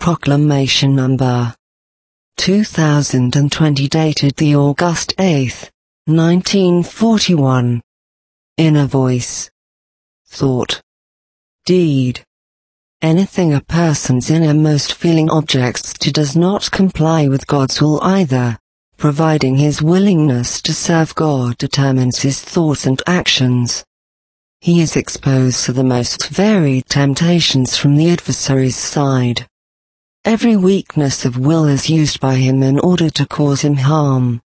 Proclamation number 2020, dated the August 8, 1941. Inner voice. Thought. Deed. Anything a person's innermost feeling objects to does not comply with God's will either, providing his willingness to serve God determines his thoughts and actions. He is exposed to the most varied temptations from the adversary's side. Every weakness of will is used by him in order to cause him harm.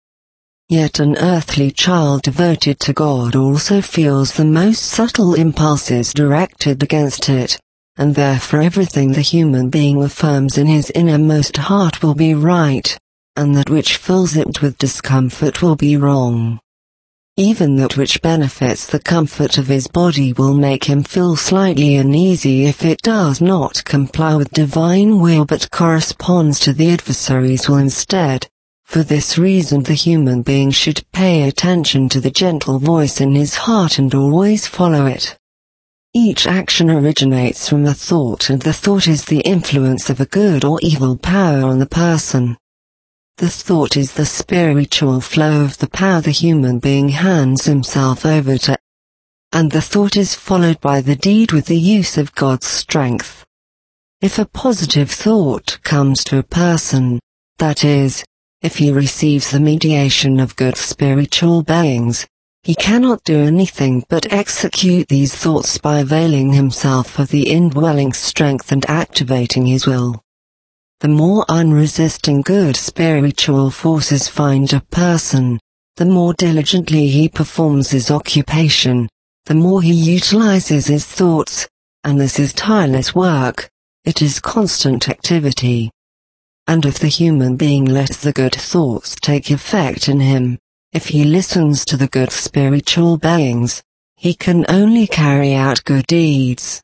Yet an earthly child devoted to God also feels the most subtle impulses directed against it, and therefore everything the human being affirms in his innermost heart will be right, and that which fills it with discomfort will be wrong. Even that which benefits the comfort of his body will make him feel slightly uneasy if it does not comply with divine will but corresponds to the adversary's will instead. For this reason the human being should pay attention to the gentle voice in his heart and always follow it. Each action originates from a thought, and the thought is the influence of a good or evil power on the person. The thought is the spiritual flow of the power the human being hands himself over to, and the thought is followed by the deed with the use of God's strength. If a positive thought comes to a person, that is, if he receives the mediation of good spiritual beings, he cannot do anything but execute these thoughts by availing himself of the indwelling strength and activating his will. The more unresisting good spiritual forces find a person, the more diligently he performs his occupation, the more he utilizes his thoughts, and this is tireless work, it is constant activity. And if the human being lets the good thoughts take effect in him, if he listens to the good spiritual beings, he can only carry out good deeds.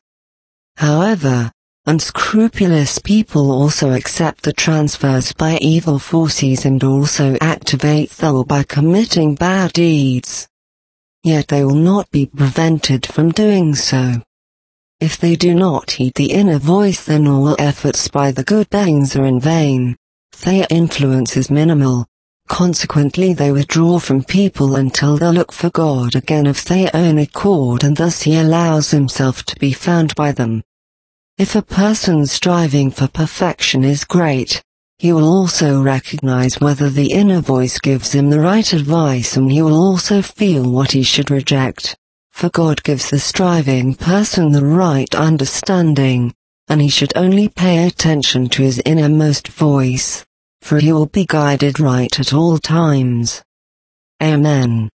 However, unscrupulous people also accept the transfers by evil forces and also activate the will by committing bad deeds. Yet they will not be prevented from doing so. If they do not heed the inner voice, then all efforts by the good beings are in vain. Their influence is minimal. Consequently they withdraw from people until they look for God again of their own accord, and thus he allows himself to be found by them. If a person's striving for perfection is great, he will also recognize whether the inner voice gives him the right advice, and he will also feel what he should reject. For God gives the striving person the right understanding, and he should only pay attention to his innermost voice, for he will be guided right at all times. Amen.